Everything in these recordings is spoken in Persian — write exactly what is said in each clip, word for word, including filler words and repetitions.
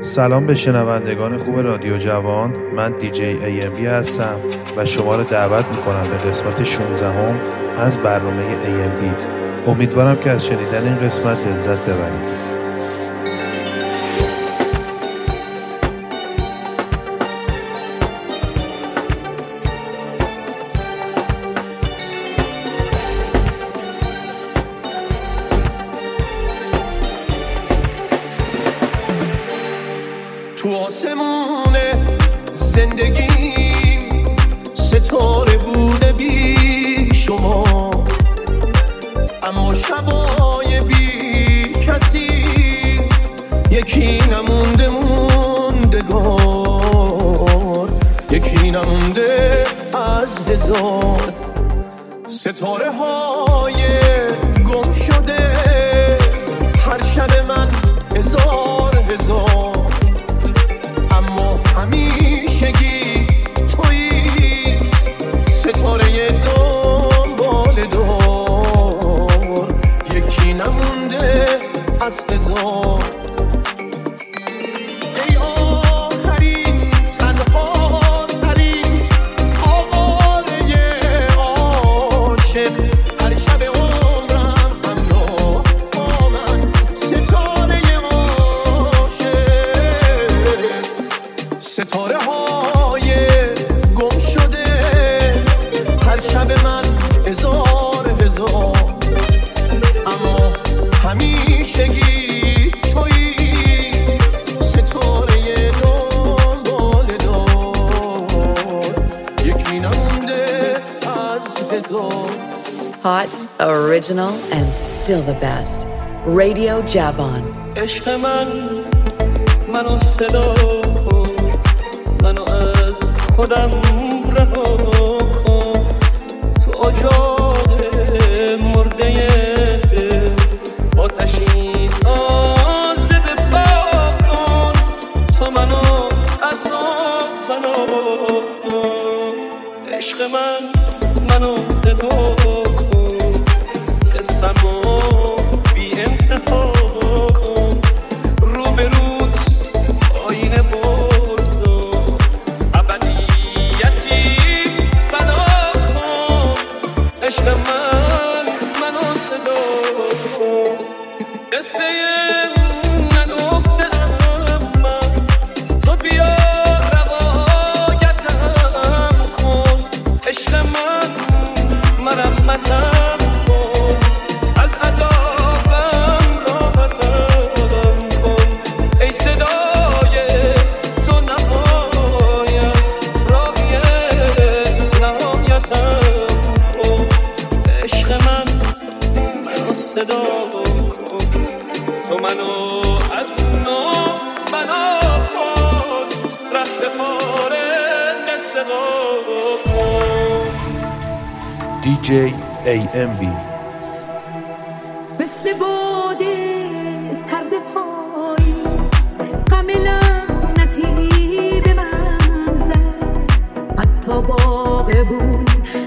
سلام به شنوندگان خوب رادیو جوان، من دیجی ای ام بی هستم و شما را دعوت میکنم به قسمت شانزده هم از برنامه ای ام بیت. امیدوارم که از شنیدن این قسمت لذت ببرید. تو آسمون زندگی ستاره بوده بی شما، اما شبای بی کسی یکی نمونده موندگار، یکی نمونده از هزار ستاره های گم شده. هر شب من هزار هزار، اما همیشگی تویی ستاره دنبال دار، یکی نمونده از هزار. ای آخرین تنها ترین آواره عاشق، هر شب عمرم همراه با من ستاره عاشق. ستاره های گم شده، هر شب من هزار هزار، اما همیشگی تویی ستاره دنبال دار، یکی نمونده از هزار. Hot, original, and still the best. Radio Javan. عشق من منو صدا کن، منو از خودم رها کن، تو اجاق مرده دل آتشین عازب باغ کن، تو منو از راه فنا کن. عشق من منو صدا کن، قصه‌مو بی انتها کن، رو به روت آینه بگذار، ابدیتی بنا کن. عشق من منو صدا کن، قصه نگفتم من، تو بیا روایتم کن. عشق من مرمتم کن، از عذابم راحتم کن. ای صدای تو نهایت، راوی نهایتم کن. عشق من منو صدا کن، تو منو از نو بنا کن، رست پاره قصه کن. دیجی ای ام بی. مثل باده سرد پاییز، غم لعنتی به من زد، حتی باغبون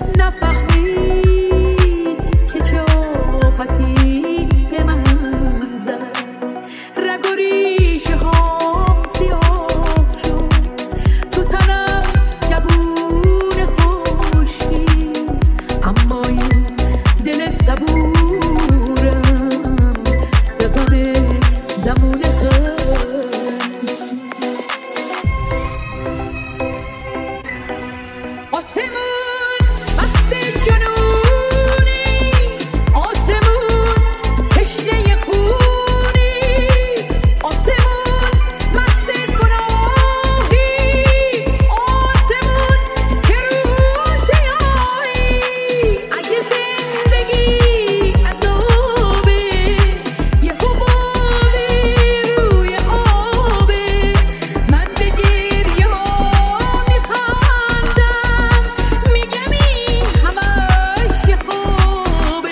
نفهمید که چه آفتی به من زد. رگ و ریشه هام سیاه شد، تو تنم جوون خشکی، اما این دل صبورم به غم زمان خستی. آسمون مست جنونی، آسمون تشنه خونی، آسمون مست گناهی، آسمون که روز سیاهی. اگه زندگی عذابه، یه حبابی روی آبه، من به گریه ها میخندم، میگم این همش یه خوابه.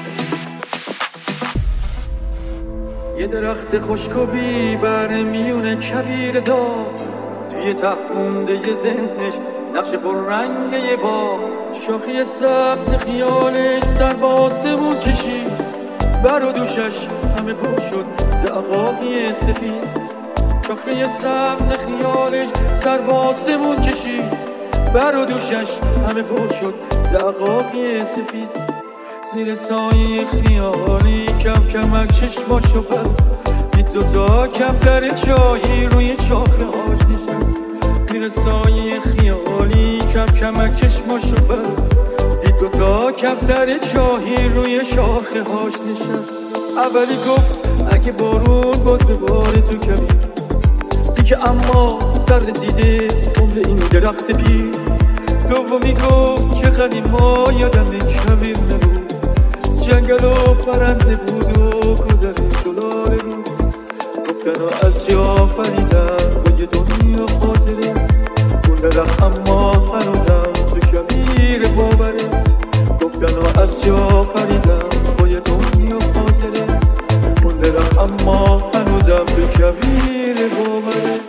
یه درخت خشک و بی‌بر میونه کویر دار، توی ته مونده یه ذهنش نقش پررنگ یه باغ، شاخی سبز خیالش سر به آسمون کشید، بر و دوشش همه پر شد زعقاقی سفید. شاخه سبز خیالش سر به آسمون کشید، بر و دوشش همه پر شد زقاقی سفید. زیر سایه خیالی کم کمک چشماشو بست، دید دوتا کفتر چایی روی شاخه هاش نشست. زیر سایه خیالی کم کمک چشماشو بست، دید دوتا کفتر چایی روی شاخه هاش نشست. اولی گفت اگه بارون باد به باره تو کبیر، دیگه اما سر رسیده عمر این درخت پیر. دومی گفت که قدیما یادم کبیر نبود، جنگل و پرنده بود و گذر دلار بود. گفتن و از جا پریدن با یه دنیا خاطره، اون درخت اما هنوزم تو کبیر باوره. گفتن و از جا پریدن با یه دنیا خاطره، اون درخت اما هنوزم تو کبیر باوره.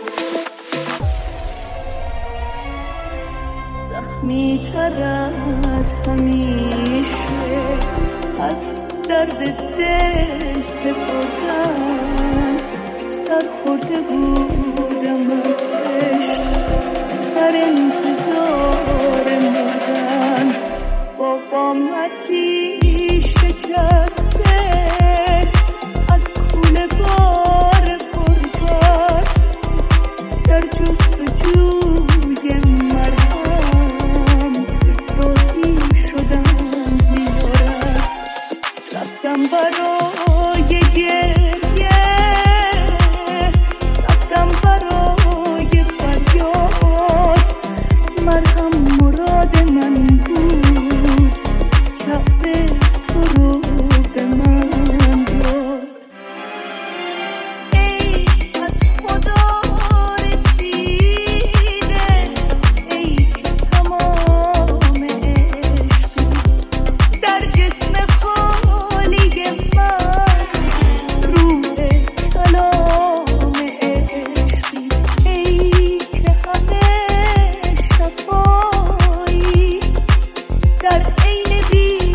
زخمی تر از همیشه از درد دل سپردن، سر خورده بودم از عشق در انتظار مردن. با قامتی شکسته از کوله بار غربت، در جستجوی مرهم راهی شدم زیارت. رفتم برای گریه، رفتم برای فریاد، مرهم مراد من بود، کعبه تو رو به من داد. ای از خدا رسیده، ای که تمام عشقی در جسم خالی من، روح کلام عشقی. ای که همه شفایی در عین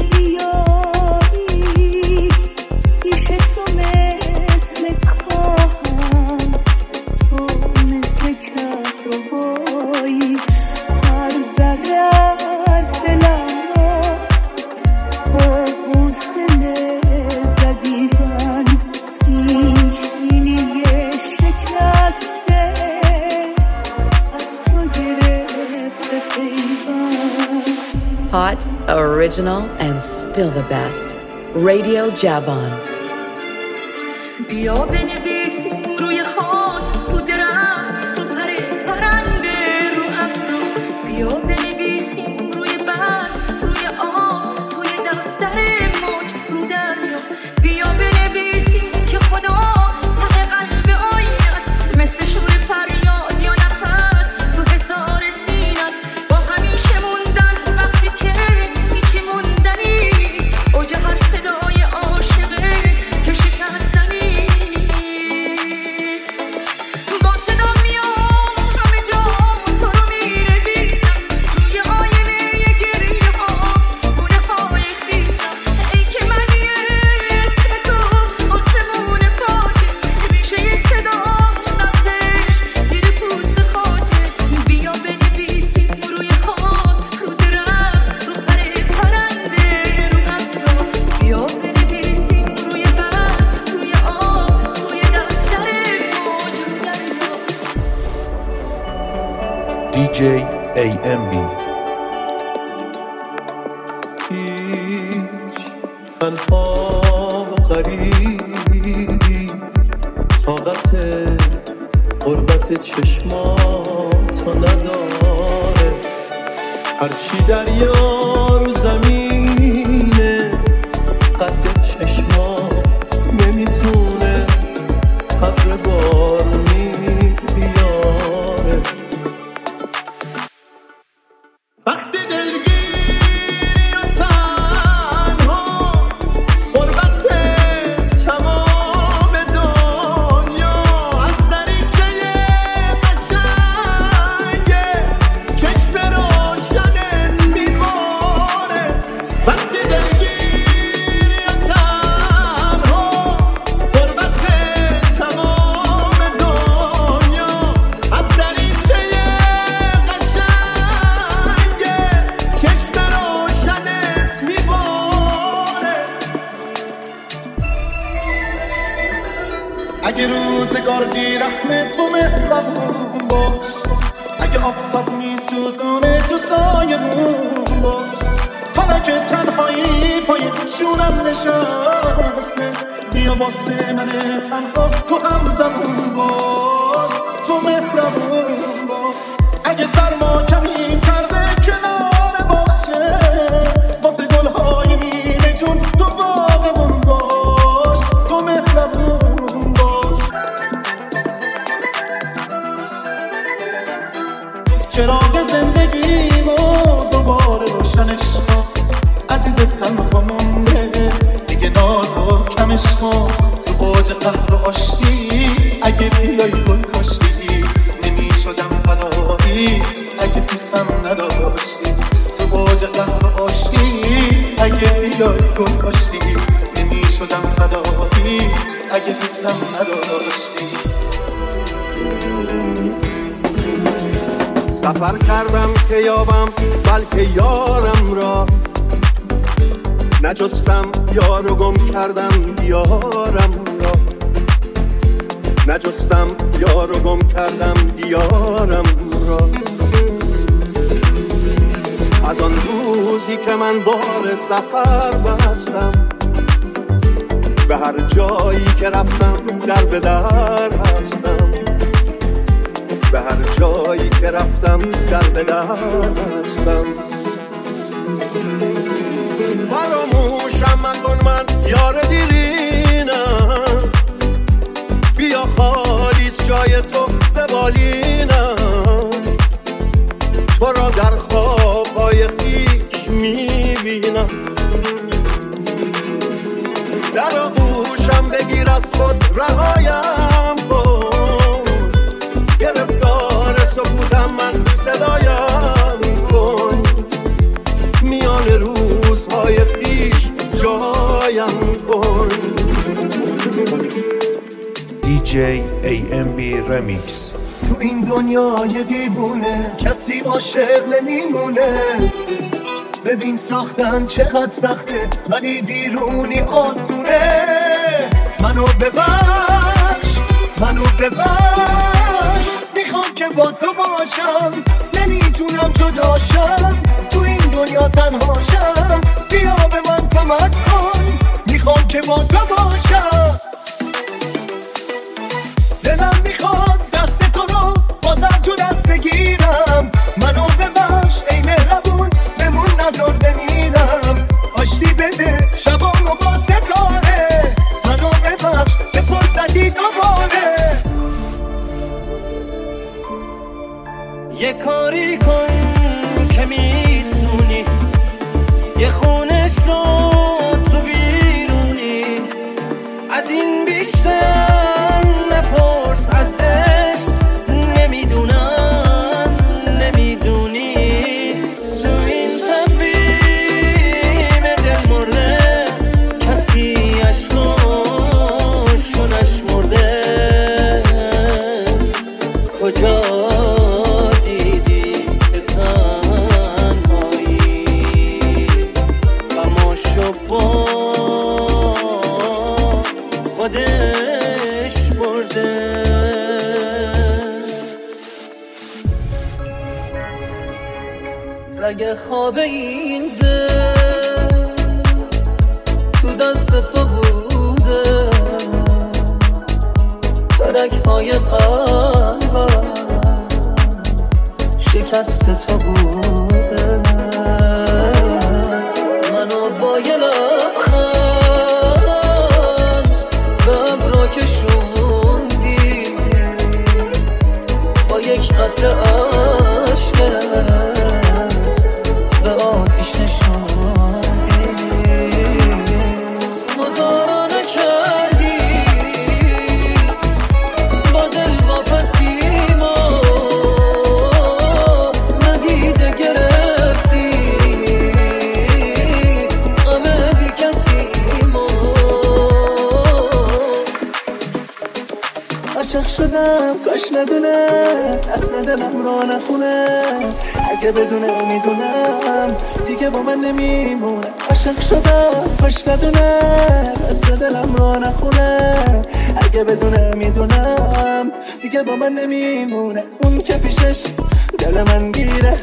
بی‌ریایی، پیش تو مثل کاهم، تو مثل کهربایی. هر ذره از دلم را با حوصله زدی من، این چینی شکسته از تو گرفته پیوند. Hot, original, and still the best. Radio Javon. بیا بنویسیم روی خاک، رو درخت، رو پر پرنده، رو ابرو. بیا بنویسیم روی برگ، روی آب، توی دفتر موج، رو دریا. بیا بنویسیم که خدا ته قلب آینه است، مثل شور فریاد یا نفس تو حصار سینه است. با همیشه موندن وقتی که هیچی موندنی نیست، اوج هر صدای عاشقه که شکستنی نیست. با صدا میام همه جا تو رو می‌نویسم، روی آینه گریه ها گونه های خیسم. ای که منی اسم تو آسمون پاکه، میشه یه صدا نبزش زیر پوست خاکه. بیا بنویسیم روی خاک، رو درخت، رو پر پرنده، رو ابرو. بیا بنویسیم روی برگ، روی آب، توی دفتر موج، رو دریا. دی جی ای ام بی. هیچ تنها و غریبی، طاقت غربت چشماتو نداره. هرچی دریا رو زمینه، قد چشمات نمیتونه قدر بارونی بیاره. وقتی دلگیری و تنها، غربت تمام دنیا، از دریچه قشنگ چشم روشنت میمونه. اگه روزگار بی رحم تو مهربون باش، اگه آفتاب میسوزونه تو سایمون باش. حالا که تنهایی پای شونم نشسته، بیا واسه من تنها تو هم زبون باش، تو مهربون باش. اگه سرما کمی کرده کنار باشه، واسه گلهای نیمه جون تو باغمون باش، تو مهربون باش. چراغ زندگیمو دوباره روشنش کن، عزیز تنها مونده دیگه ناز و کمش کن. تو اوج قهر و آشتی اگه بیای گل کاشتی، نمیشدم فدایی اگه دوستم نداشتی. تو اوج قهر و آشتی اگه بیای گل کاشتی، نمیشدم فدایی اگه دوستم نداشتی. سفر کردم که یابم بلکه یارم را، نجستم یار و گم کردم دیارم را، نجستم یار و گم کردم دیارم را. از آن روزی که من بار سفر بستم، به هر جایی که رفتم در به در هستم، به هر جایی که رفتم در به در هستم. فراموشم مکن من یار دیرینم، بیا خالیست جای تو به بالینم. تو را در خوابهای خیش میبینم، در آغوشم بگیر از خود رهایم کن، گرفتار سکوتم من صدایم کن. میان روزهای خیش جایم کن. دی جی ای ام بی رمیکس. تو این دنیای دیوونه کسی عاشق نمیمونه، ببین ساختن چقدر سخته ولی بیرونی آسونه. منو ببخش، منو ببخش، میخوام که با تو باشم، نمیتونم جداشم، تو این دنیا تنهاشم. بیا به من کمک کن، میخوام که با تو باشم. دلم میخواد دست تو رو بازم تو دست بگیرم. منو ببخش ای مهربون، بمون نزار بمیرم. آشتی بده شبامو با ستاره، منو ببخش به فرصتی دوباره. یه کاری کن که میتونی، یه خونه شو تو بیرونی، از این بیشتر نپرس از عشق، نمیدونم نمیدونی. تو این تفهیم دل مرده کسی عشقاشو نشمرده. کجا دیدی که تنهایی غماشو با خودش برده. رگ خواب این دل تو دست تو بوده، ترک‌های قلبم شکست تو بوده. منو با یه لبخند به ابرا کشوندی، با یک قطره عشقت به آتیش نشوندی. مدارا نکردی با دل واپسیما، ندیده گرفتی غمه بی کسی ما. عاشق شدم کاش ندونه، اصلا دلم را نخونه. اگه بدونه میدونم دیگه با من نمیمونه. عاشق شدم کاش ندونه، اصلا دلم را نخونه. اگه بدونه میدونم دیگه با من نمیمونه. اون که پیشش دل من گیره،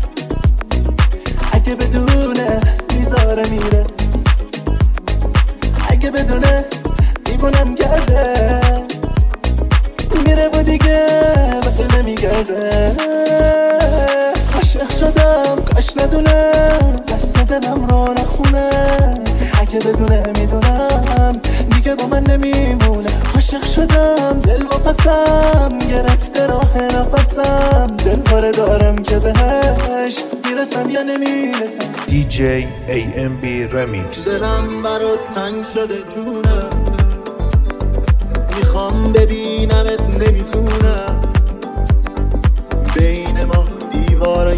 اگه بدونه میذاره میره، اگه بدونه دیوونم کرده میره و دیگه وقت نمیگرده. عاشق شدم کاش ندونه دست دلم رو نخونه، اگه بدونه میدونم دیگه با من نمیمونه. عاشق شدم دل واپسم گرفته راه نفسم، دل پاره دارم که بهش میرسم یا نمیرسم. دی جی ای ام بی رمیکس. دلم برات تنگ شده جونم، میخوام ببینمت نمیتونم، بین ما دیوارای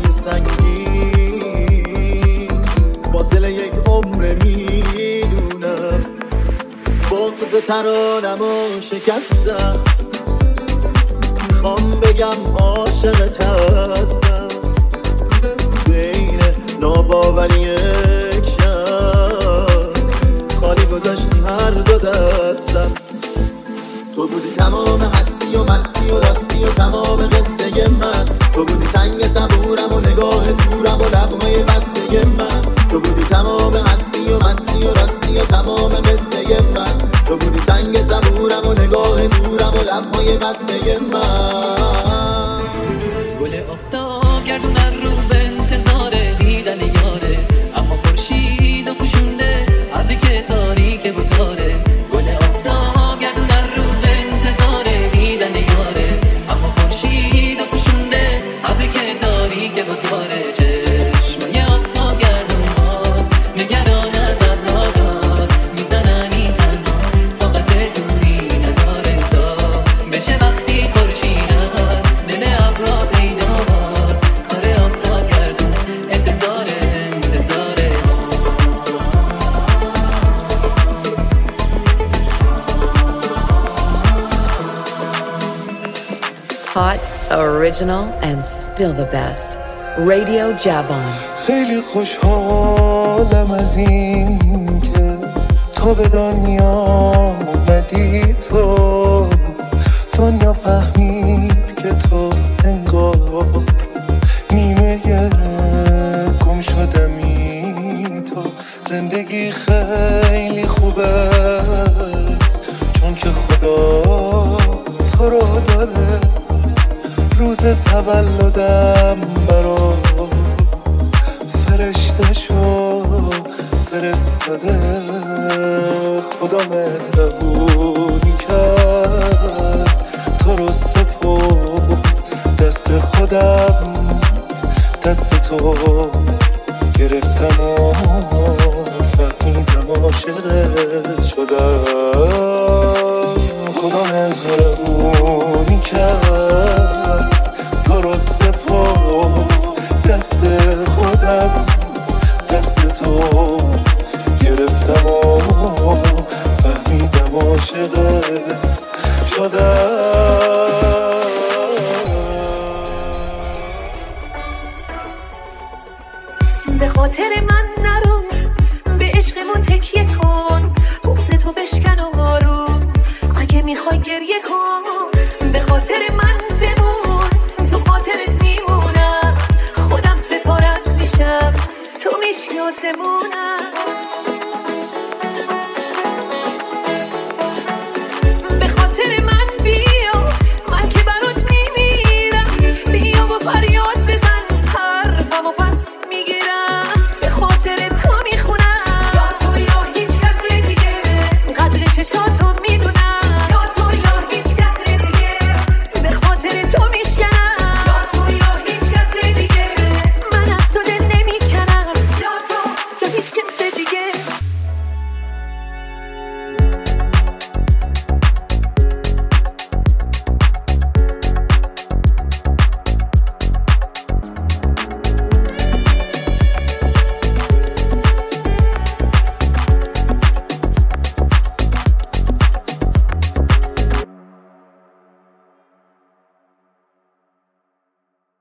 سنگین فاصله یک عمر میدونم. بغض ترانمو شکستم، میخوام بگم عاشقت هستم، بین ناباوری یک شب خالی گذاشتی هر دو دستم. تو بودی تمام هستی و مستی و راستی و تمام قصه من، تو بودی سنگ صبورم و نگاه دورم و لبهای بسته من، تو بودی تمام هستی و مستی و راستی و تمام قصه من، تو بودی سنگ صبورم و نگاه دورم و لبهای بسته من. گل آفتاب گردون هر روز به انتظار دیدن یاره، اما خورشید و پوشونده ابری که تاریک بوتاره. گل آفتاب گردون هر روز به انتظار دیدن یاره، اما خورشید و پوشونده ابری که تاریک بوتاره. چشمای آفتاب گردون باز نگران از ابرها داد، میزنن این تنها طاقت دوری نداره تا بشه وقتی خورشید از دل ابرها پیدا باز. کار آفتاب گردون انتظاره انتظاره. Hot, original, and still the best. Radio Javon. خیلی خوشحالم از این که تو به دنیا اومدی، تو دنیا فهمید که تو انگار نیمه گم شدمی. تو زندگی خیلی خوبه چون که خدا تو رو داره، روز تولدم برا فرشته شو فرستاده. خدا مهربونی کرد تو رو سپرد دست خودم، دست تو گرفتم و فهمیدم عاشقت شدم. خدا مهربونی کرد تو رو سپرد دست خودم، دست تو گرفتم و فهمیدم عاشقت شدم. به خاطر من نرو، به عشقمون تکیه کن، بغض تو بشکن و آروم، اگه میخوای گریه کن. به خاطر من بمون، تو خاطرت میمونم، خودم ستارت میشم، تو میشی آسمونم.